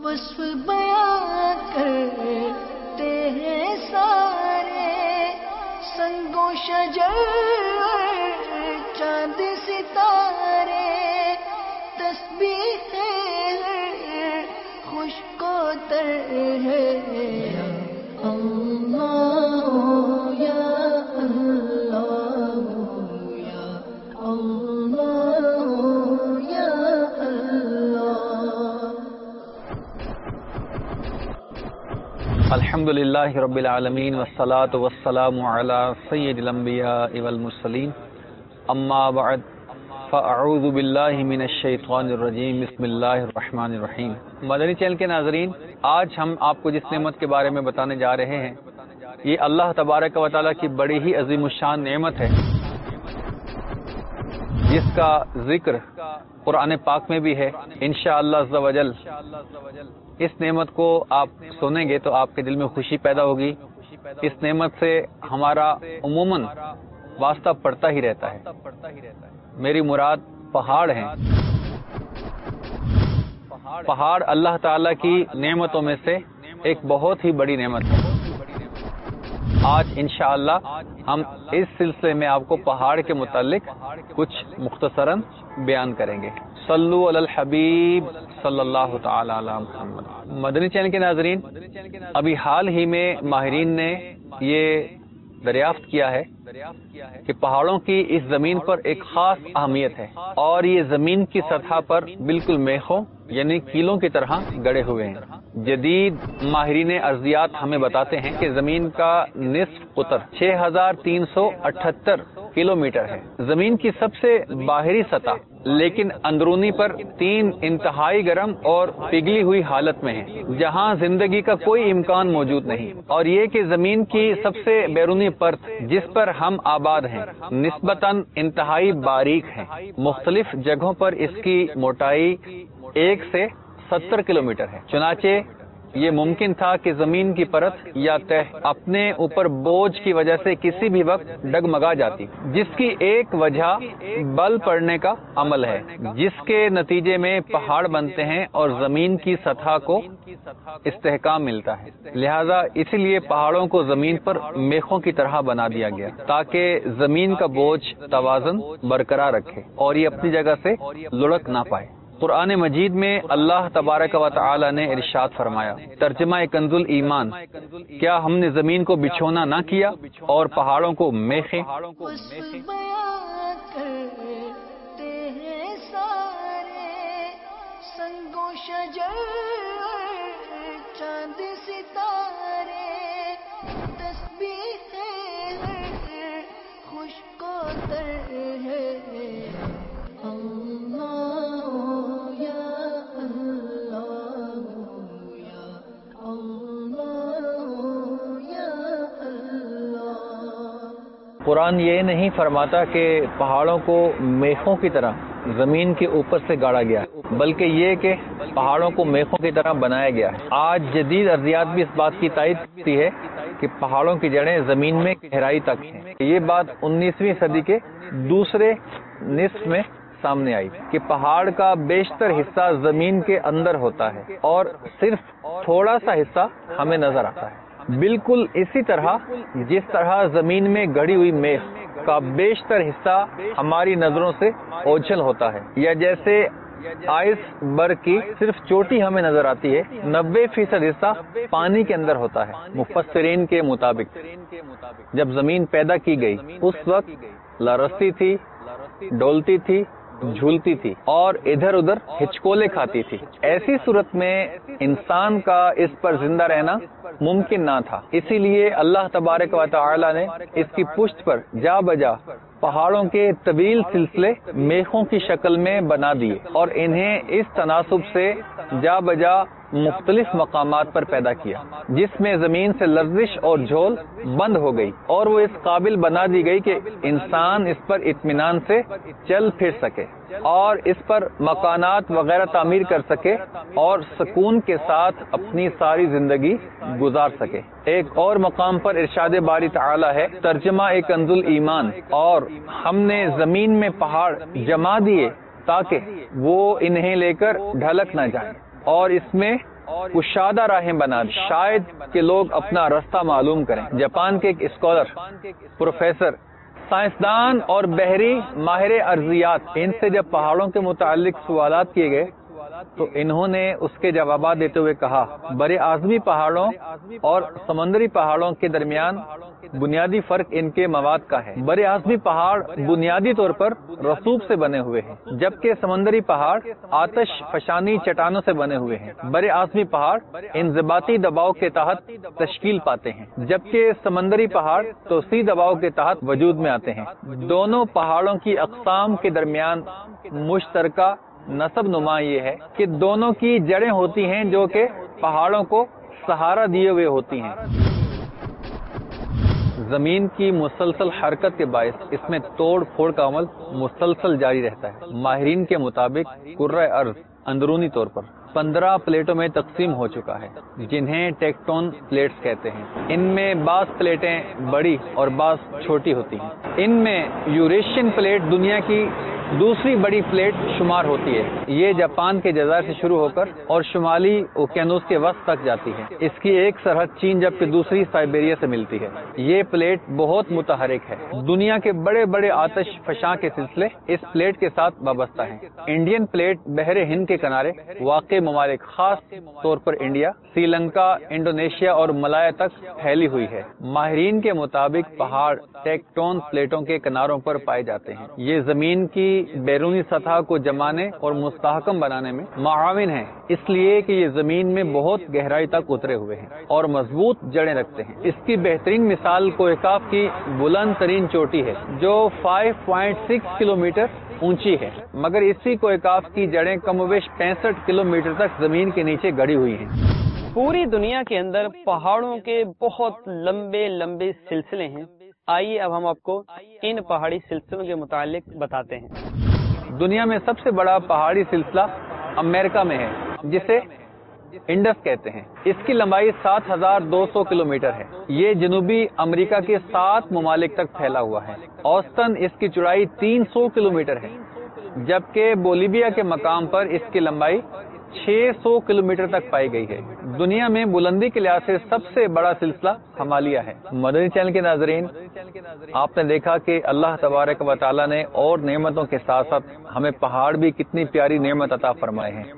وصف بیاں کرتے ہیں سارے، سنگ و شجر چاند ستارے، تسبیح خشک و تر ہے، اللہ یا اللہ یا اللہ یا اللہ۔ الحمدللہ رب العالمین والصلاة والسلام علی سید الانبیاء والمرسلین، اما بعد فاعوذ باللہ من الشیطان الرجیم، بسم اللہ الرحمن الرحیم۔ مدنی چینل کے ناظرین، آج ہم آپ کو جس نعمت کے بارے میں بتانے جا رہے ہیں، یہ اللہ تبارک و تعالیٰ کی بڑی ہی عظیم الشان نعمت ہے، جس کا ذکر قرآن پاک میں بھی ہے۔ انشاءاللہ عز و جل اس نعمت کو آپ سنیں گے تو آپ کے دل میں خوشی پیدا ہوگی۔ اس نعمت سے ہمارا عموماً واسطہ پڑتا ہی رہتا ہے۔ میری مراد پہاڑ ہیں۔ پہاڑ اللہ تعالیٰ کی نعمتوں میں سے ایک بہت ہی بڑی نعمت ہے۔ آج انشاءاللہ ہم اس سلسلے میں آپ کو پہاڑ کے متعلق کچھ مختصراً بیان کریں گے۔ صلو علی الحبیب صلی اللہ تعالی علی محمد۔ مدنی چینل کے ناظرین، ابھی حال ہی میں ماہرین نے یہ دریافت کیا ہے کہ پہاڑوں کی اس زمین پر ایک خاص اہمیت ہے، اور یہ زمین کی سطح پر بالکل میخوں یعنی کیلوں کی طرح گڑے ہوئے ہیں۔ جدید ماہرین ارضیات ہمیں بتاتے ہیں کہ زمین کا نصف قطر 6378 کلومیٹر ہے۔ زمین کی سب سے باہری سطح لیکن اندرونی پر 3 انتہائی گرم اور پگھلی ہوئی حالت میں ہے، جہاں زندگی کا کوئی امکان موجود نہیں، اور یہ کہ زمین کی سب سے بیرونی پرت جس پر ہم آباد ہیں نسبتاً انتہائی باریک ہے۔ مختلف جگہوں پر اس کی موٹائی 1 سے 70 کلومیٹر ہے۔ چنانچہ یہ ممکن تھا کہ زمین کی پرت یا تہ اپنے اوپر بوجھ کی وجہ سے کسی بھی وقت ڈگمگا جاتی، جس کی ایک وجہ بل پڑنے کا عمل ہے، جس کے نتیجے میں پہاڑ بنتے ہیں اور زمین کی سطح کو استحکام ملتا ہے۔ لہذا اسی لیے پہاڑوں کو زمین پر میخوں کی طرح بنا دیا گیا تاکہ زمین کا بوجھ توازن برقرار رکھے اور یہ اپنی جگہ سے لڑک نہ پائے۔ قرآن مجید میں اللہ تبارک و تعالی نے ارشاد فرمایا، ترجمہ کنز الایمان، کیا ہم نے زمین کو بچھونا نہ کیا اور پہاڑوں کو میخیں؟ کرتے ہیں سارے، سنگ و شجر چاند ستارے، تسبیح خشک و تر ہے، اللہ یا اللہ یا اللہ یا اللہ۔ قرآن یہ نہیں فرماتا کہ پہاڑوں کو میخوں کی طرح زمین کے اوپر سے گاڑا گیا ہے، بلکہ یہ کہ پہاڑوں کو میخوں کی طرح بنایا گیا ہے۔ آج جدید ارضیات بھی اس بات کی تائید کرتی ہے کہ پہاڑوں کی جڑیں زمین میں گہرائی تک ہیں۔ یہ بات 19ویں صدی کے دوسرے نصف میں سامنے آئی کہ پہاڑ کا بیشتر حصہ زمین کے اندر ہوتا ہے اور صرف تھوڑا سا حصہ ہمیں نظر آتا ہے۔ بالکل اسی طرح جس طرح زمین میں گڑی ہوئی میخ کا بیشتر حصہ ہماری نظروں سے اوجھل ہوتا ہے، یا جیسے آئس برگ کی صرف چوٹی ہمیں نظر آتی ہے، 90% حصہ پانی کے اندر ہوتا ہے۔ مفسرین کے مطابق جب زمین پیدا کی گئی اس وقت لرزتی تھی، ڈولتی تھی، جھولتی تھی اور ادھر ادھر ہچکولے کھاتی تھی۔ ایسی صورت میں انسان کا اس پر زندہ رہنا ممکن نہ تھا، اسی لیے اللہ تبارک و تعالی نے اس کی پشت پر جا بجا پہاڑوں کے طویل سلسلے میخوں کی شکل میں بنا دیے اور انہیں اس تناسب سے جا بجا مختلف مقامات پر پیدا کیا، جس میں زمین سے لرزش اور جھول بند ہو گئی اور وہ اس قابل بنا دی گئی کہ انسان اس پر اطمینان سے چل پھر سکے اور اس پر مکانات وغیرہ تعمیر کر سکے اور سکون کے ساتھ اپنی ساری زندگی گزار سکے۔ ایک اور مقام پر ارشاد باری تعالی ہے، ترجمہ کنز الایمان، اور ہم نے زمین میں پہاڑ جما دیے تاکہ وہ انہیں لے کر ڈھلک نہ جائیں، اور اس میں کشادہ راہیں بنا دی، شاید کہ لوگ اپنا راستہ معلوم کریں۔ جاپان کے ایک اسکالر، پروفیسر، سائنسدان اور بحری ماہر ارضیات، ان سے جب پہاڑوں کے متعلق سوالات کیے گئے تو انہوں نے اس کے جوابات دیتے ہوئے کہا، بر اعظمی پہاڑوں اور سمندری پہاڑوں کے درمیان بنیادی فرق ان کے مواد کا ہے۔ بر اعظمی پہاڑ بنیادی طور پر رسوب سے بنے ہوئے ہیں، جبکہ سمندری پہاڑ آتش فشانی چٹانوں سے بنے ہوئے ہیں۔ بر اعظمی پہاڑ انضباطی دباؤ کے تحت تشکیل پاتے ہیں، جبکہ سمندری پہاڑ توسیع دباؤ کے تحت وجود میں آتے ہیں۔ دونوں پہاڑوں کی اقسام کے درمیان مشترکہ نسب نما یہ ہے کہ دونوں کی جڑیں ہوتی ہیں جو کہ پہاڑوں کو سہارا دیے ہوئے ہوتی ہیں۔ زمین کی مسلسل حرکت کے باعث اس میں توڑ پھوڑ کا عمل مسلسل جاری رہتا ہے۔ ماہرین کے مطابق کرۂ ارض اندرونی طور پر 15 پلیٹوں میں تقسیم ہو چکا ہے، جنہیں ٹیکٹون پلیٹس کہتے ہیں۔ ان میں بعض پلیٹیں بڑی اور بعض چھوٹی ہوتی ہیں۔ ان میں یوریشین پلیٹ دنیا کی دوسری بڑی پلیٹ شمار ہوتی ہے۔ یہ جاپان کے جزائر سے شروع ہو کر اور شمالی اوقیانوس کے وسط تک جاتی ہے۔ اس کی ایک سرحد چین جبکہ دوسری سائبیریا سے ملتی ہے۔ یہ پلیٹ بہت متحرک ہے۔ دنیا کے بڑے بڑے آتش فشاں کے سلسلے اس پلیٹ کے ساتھ وابستہ ہیں۔ انڈین پلیٹ بحر ہند کے کنارے واقع ممالک، خاص طور پر انڈیا، سری لنکا، انڈونیشیا اور ملایا تک پھیلی ہوئی ہے۔ ماہرین کے مطابق پہاڑ ٹیکٹون پلیٹوں کے کناروں پر پائے جاتے ہیں۔ یہ زمین کی بیرونی سطح کو جمانے اور مستحکم بنانے میں معاون ہیں، اس لیے کہ یہ زمین میں بہت گہرائی تک اترے ہوئے ہیں اور مضبوط جڑیں رکھتے ہیں۔ اس کی بہترین مثال کوہ کاف کی بلند ترین چوٹی ہے جو 5.6 کلومیٹر اونچی ہے، مگر اسی کوہ کاف کی جڑیں کم و بیش 65 کلومیٹر تک زمین کے نیچے گڑی ہوئی ہیں۔ پوری دنیا کے اندر پہاڑوں کے بہت لمبے لمبے سلسلے ہیں۔ آئیے اب ہم آپ کو ان پہاڑی سلسلوں کے متعلق بتاتے ہیں۔ دنیا میں سب سے بڑا پہاڑی سلسلہ امریکہ میں ہے، جسے انڈس کہتے ہیں۔ اس کی لمبائی 7200 کلومیٹر ہے۔ یہ جنوبی امریکہ کے 7 ممالک تک پھیلا ہوا ہے۔ اوسطاً اس کی چوڑائی 300 کلومیٹر ہے، جبکہ بولیویا کے مقام پر اس کی لمبائی 600 کلومیٹر تک پائی گئی ہے۔ دنیا میں بلندی کے لحاظ سے سب سے بڑا سلسلہ ہمالیہ ہے۔ مدنی چینل کے ناظرین، آپ نے دیکھا کہ اللہ تبارک و تعالی نے اور نعمتوں کے ساتھ ساتھ ہمیں پہاڑ بھی کتنی پیاری نعمت عطا فرمائے ہیں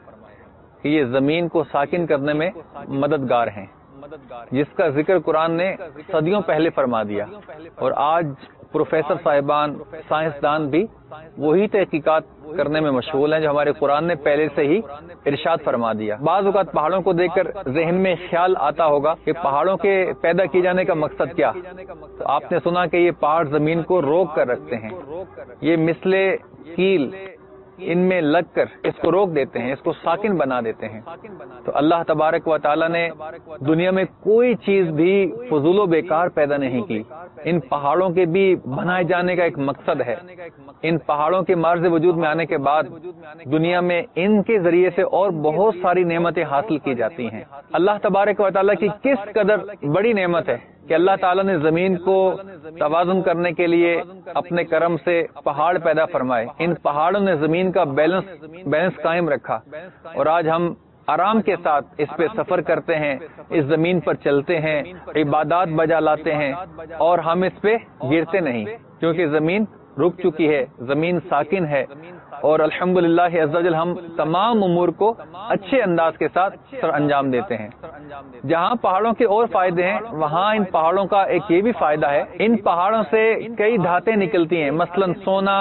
کہ یہ زمین کو ساکن کرنے میں مددگار ہیں، جس کا ذکر قرآن نے صدیوں پہلے فرما دیا، اور آج پروفیسر صاحبان، سائنسدان بھی وہی تحقیقات کرنے میں مشغول ہیں جو ہمارے قرآن نے پہلے سے ہی ارشاد فرما دیا۔ بعض اوقات پہاڑوں کو دیکھ کر ذہن میں خیال آتا ہوگا کہ پہاڑوں کے پیدا کیے جانے کا مقصد کیا؟ تو آپ نے سنا کہ یہ پہاڑ زمین کو روک کر رکھتے ہیں، یہ مثل کیل ان میں لگ کر اس کو روک دیتے ہیں، اس کو ساکن بنا دیتے ہیں۔ تو اللہ تبارک و تعالی نے دنیا میں کوئی چیز بھی فضول و بیکار پیدا نہیں کی۔ ان پہاڑوں کے بھی بنائے جانے کا ایک مقصد ہے۔ ان پہاڑوں کے معرض وجود میں آنے کے بعد دنیا میں ان کے ذریعے سے اور بہت ساری نعمتیں حاصل کی جاتی ہیں۔ اللہ تبارک و تعالی کی کس قدر بڑی نعمت ہے کہ اللہ تعالیٰ نے زمین کو توازن کرنے کے لیے اپنے کرم سے پہاڑ پیدا فرمائے۔ ان پہاڑوں نے زمین کا بیلنس قائم رکھا، اور آج ہم آرام کے ساتھ اس پہ سفر کرتے ہیں، اس زمین پر چلتے ہیں، عبادات بجا لاتے ہیں، اور ہم اس پہ گرتے نہیں، کیونکہ زمین رک چکی ہے، زمین ساکن ہے، اور الحمدللہ عز وجل ہم تمام امور کو اچھے انداز کے ساتھ سر انجام دیتے ہیں۔ جہاں پہاڑوں کے اور فائدے ہیں، وہاں ان پہاڑوں کا ایک یہ بھی فائدہ ہے، ان پہاڑوں سے کئی دھاتیں نکلتی ہیں، مثلا سونا،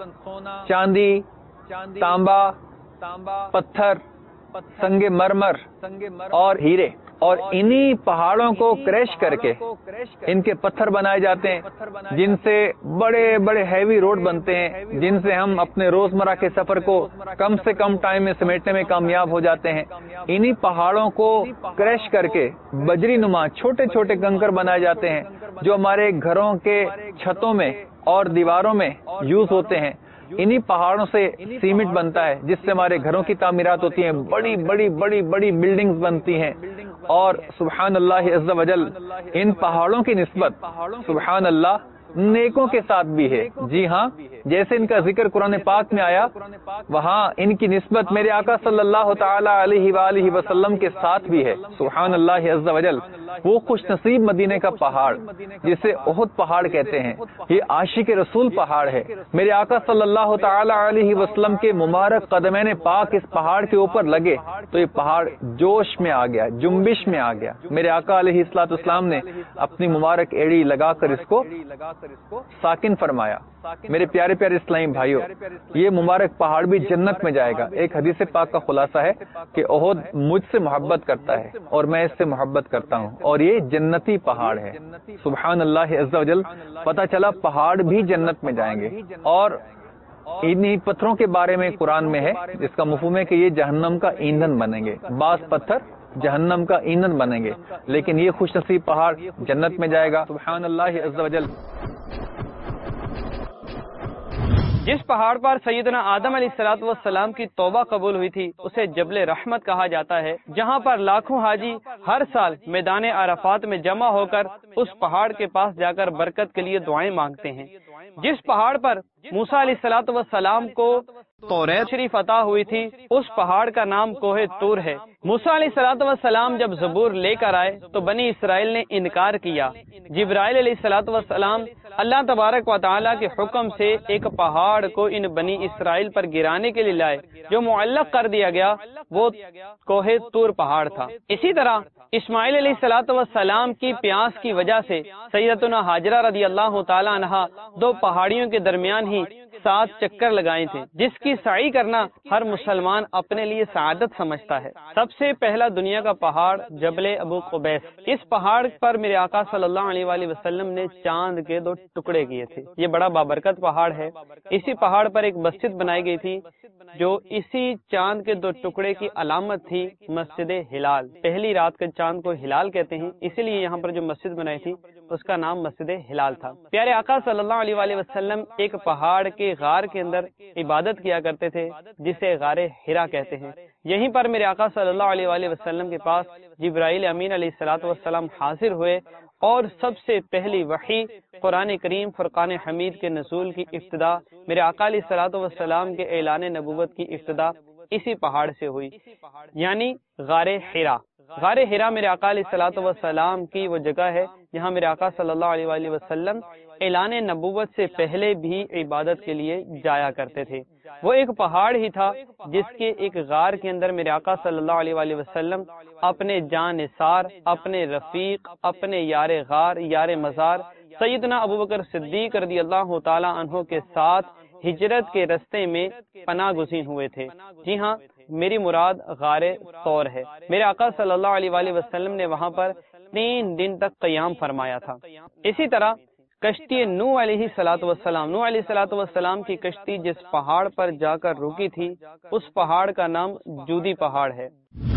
چاندی، تانبا، پتھر، سنگ مرمر اور ہیرے، اور انہی پہاڑوں کو کریش کر کے ان کے پتھر بنائے جاتے ہیں، جن سے بڑے بڑے ہیوی روڈ بنتے ہیں، جن سے ہم اپنے روزمرہ کے سفر کو کم سے کم ٹائم میں سمیٹنے میں کامیاب ہو جاتے ہیں۔ انہی پہاڑوں کو کریش کر کے بجری نما چھوٹے چھوٹے کنکر بنائے جاتے ہیں، جو ہمارے گھروں کے چھتوں میں اور دیواروں میں یوز ہوتے ہیں۔ انہی پہاڑوں سے سیمنٹ بنتا ہے، جس سے ہمارے گھروں کی تعمیرات ہوتی ہیں، بڑی بڑی بڑی بڑی بلڈنگز بنتی ہیں۔ اور سبحان اللہ عز و جل، ان پہاڑوں کی نسبت سبحان اللہ نیکوں کے ساتھ بھی ہے. جی ہاں، جیسے ان کا ذکر قرآن پاک میں آیا وہاں ان کی نسبت میرے آقا صلی اللہ تعالی علیہ وآلہ وسلم کے ساتھ بھی ہے. سبحان اللہ عز و جل. وہ خوش نصیب مدینے کا پہاڑ جسے احد پہاڑ کہتے ہیں، یہ عاشق رسول پہاڑ ہے. میرے آقا صلی اللہ تعالی علیہ وسلم کے مبارک قدمین پاک اس پہاڑ کے اوپر لگے تو یہ پہاڑ جوش میں آ گیا، جنبش میں آ گیا. میرے آقا علیہ الصلوۃ والسلام نے اپنی مبارک ایڑی لگا کر اس کو ساکن فرمایا. میرے پیارے پیارے اسلامی بھائیوں، یہ مبارک پہاڑ بھی جنت میں جائے گا. ایک حدیث پاک کا خلاصہ ہے کہ احد مجھ سے محبت کرتا ہے اور میں اس سے محبت کرتا ہوں، اور یہ جنتی پہاڑ ہے. سبحان اللہ عز و جل. پتہ چلا پہاڑ بھی جنت میں جائیں گے. اور انہی پتھروں کے بارے میں قرآن میں ہے جس کا مفہوم ہے کہ یہ جہنم کا ایندھن بنیں گے. بعض پتھر جہنم کا ایندھن بنیں گے، لیکن یہ خوش نصیب پہاڑ جنت میں جائے گا. سبحان اللہ عز و جل. جس پہاڑ پر سیدنا آدم علیہ الصلوۃ والسلام کی توبہ قبول ہوئی تھی اسے جبل رحمت کہا جاتا ہے، جہاں پر لاکھوں حاجی ہر سال میدان عرفات میں جمع ہو کر اس پہاڑ کے پاس جا کر برکت کے لیے دعائیں مانگتے ہیں. جس پہاڑ پر موسیٰ علیہ الصلوۃ والسلام کو توریت شریف عطا ہوئی تھی اس پہاڑ کا نام کوہ طور ہے. موسیٰ علیہ الصلوۃ والسلام جب زبور لے کر آئے تو بنی اسرائیل نے انکار کیا. جبرائیل علیہ الصلوۃ والسلام اللہ تبارک و تعالیٰ کے حکم سے ایک پہاڑ کو ان بنی اسرائیل پر گرانے کے لیے لائے، جو معلق کر دیا گیا وہ کوہ طور پہاڑ تھا. اسی طرح اسماعیل علیہ الصلوۃ والسلام کی پیاس کی وجہ سے سیدتنا ہاجرہ رضی اللہ تعالی عنہا دو پہاڑیوں کے درمیان ہی 7 چکر لگائے تھے، جس کی سعی کرنا ہر مسلمان اپنے لیے سعادت سمجھتا ہے. سب سے پہلا دنیا کا پہاڑ جبل ابو قبیس. اس پہاڑ پر میرے آقا صلی اللہ علیہ وآلہ وسلم نے چاند کے 2 ٹکڑے کیے تھے. یہ بڑا بابرکت پہاڑ ہے. اسی پہاڑ پر ایک مسجد بنائی گئی تھی جو اسی چاند کے 2 ٹکڑے کی علامت تھی، مسجد ہلال. پہلی رات کے چاند کو ہلال کہتے ہیں، اسی لیے یہاں پر جو مسجد بنائی تھی اس کا نام مسجد ہلال تھا. پیارے آقا صلی اللہ علیہ وآلہ وسلم ایک پہاڑ کے غار کے اندر عبادت کیا کرتے تھے جسے غار حرا کہتے ہیں. یہیں پر میرے آقا صلی اللہ علیہ وآلہ وسلم کے پاس جبرائیل امین علیہ الصلوۃ والسلام حاضر ہوئے اور سب سے پہلی وحی قرآن کریم فرقان حمید کے نزول کی ابتدا، میرے آقا علیہ الصلوۃ والسلام کے اعلان نبوت کی ابتدا اسی پہاڑ سے ہوئی، یعنی غار حرا. غار حرا میرے آقا علیہ الصلوۃ والسلام کی وہ جگہ ہے جہاں میرے آقا صلی اللہ علیہ وآلہ وسلم اعلان نبوت سے پہلے بھی عبادت کے لیے جایا کرتے تھے. وہ ایک پہاڑ ہی تھا جس کے ایک غار کے اندر میرے آقا صلی اللہ علیہ وآلہ وسلم اپنے جان نثار، اپنے رفیق، اپنے یار غار، یار مزار سیدنا ابوبکر صدیق رضی اللہ تعالی عنہ کے ساتھ ہجرت کے رستے میں پناہ گزین ہوئے تھے. جی ہاں، میری مراد غار طور ہے. میرے آقا صلی اللہ علیہ وآلہ وسلم نے وہاں پر 3 دن تک قیام فرمایا تھا. اسی طرح کشتی نوح علیہ الصلوۃ والسلام کی کشتی جس پہاڑ پر جا کر رکی تھی اس پہاڑ کا نام جودی پہاڑ ہے.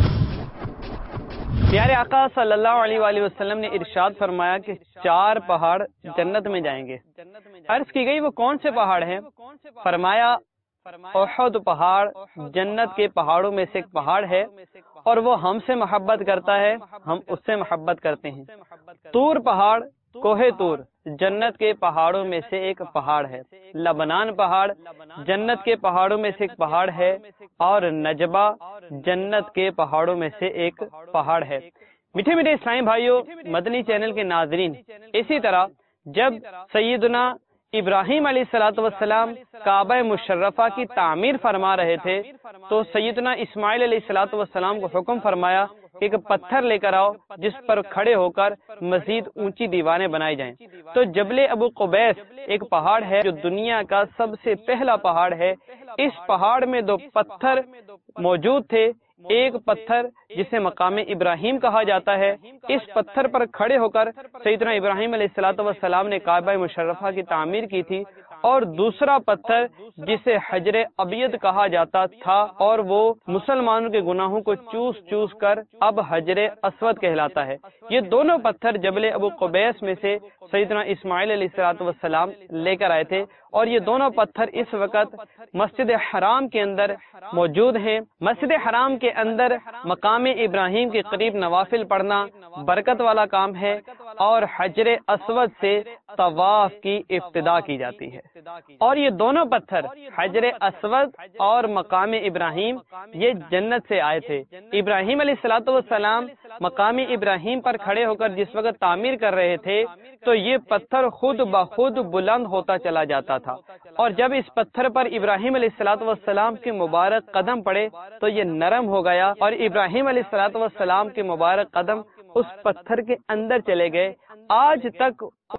پیارے آقا صلی اللہ علیہ وآلہ وسلم نے ارشاد فرمایا کہ 4 پہاڑ جنت میں جائیں گے. عرض کی گئی وہ کون سے پہاڑ ہیں؟ فرمایا احد پہاڑ جنت کے پہاڑوں میں سے ایک پہاڑ ہے اور وہ ہم سے محبت کرتا ہے، ہم اس سے محبت کرتے ہیں. طور پہاڑ، کوہ طور جنت کے پہاڑوں میں سے ایک پہاڑ ہے. لبنان پہاڑ جنت کے پہاڑوں میں سے ایک پہاڑ ہے اور نجبہ جنت کے پہاڑوں میں سے ایک پہاڑ ہے. میٹھے میٹھے اسلامی بھائیوں، مدنی چینل کے ناظرین، اسی طرح جب سیدنا ابراہیم علیہ الصلوۃ والسلام کعبہ مشرفہ کی تعمیر فرما رہے تھے تو سیدنا اسماعیل علیہ الصلوۃ والسلام کو حکم فرمایا کہ ایک پتھر لے کر آؤ جس پر کھڑے ہو کر مزید اونچی دیواریں بنائی جائیں. تو جبل ابو قبیس ایک پہاڑ ہے جو دنیا کا سب سے پہلا پہاڑ ہے. اس پہاڑ میں 2 پتھر موجود تھے. ایک پتھر جسے مقام ابراہیم کہا جاتا ہے، اس پتھر پر کھڑے ہو کر سیدنا ابراہیم علیہ الصلوۃ والسلام نے کعبہ مشرفہ کی تعمیر کی تھی، اور دوسرا پتھر جسے حجر ابیض کہا جاتا تھا اور وہ مسلمانوں کے گناہوں کو چوس چوس کر اب حجر اسود کہلاتا ہے. یہ دونوں پتھر جبل ابو قبیس میں سے سیدنا اسماعیل علیہ الصلوۃ والسلام لے کر آئے تھے اور یہ دونوں پتھر اس وقت مسجد حرام کے اندر موجود ہیں. مسجد حرام کے اندر مقام ابراہیم کے قریب نوافل پڑھنا برکت والا کام ہے اور حجر اسود سے طواف کی ابتدا کی جاتی ہے۔ اور یہ دونوں پتھر حجر اسود اور مقام ابراہیم یہ جنت سے آئے تھے۔ ابراہیم علیہ الصلوۃ والسلام مقام ابراہیم پر کھڑے ہو کر جس وقت تعمیر کر رہے تھے تو یہ پتھر خود بخود بلند ہوتا چلا جاتا تھا، اور جب اس پتھر پر ابراہیم علیہ الصلوۃ والسلام کے مبارک قدم پڑے تو یہ نرم ہو گیا، اور ابراہیم علیہ الصلوۃ والسلام کے مبارک قدم اس پتھر کے اندر چلے گئے۔ آج تک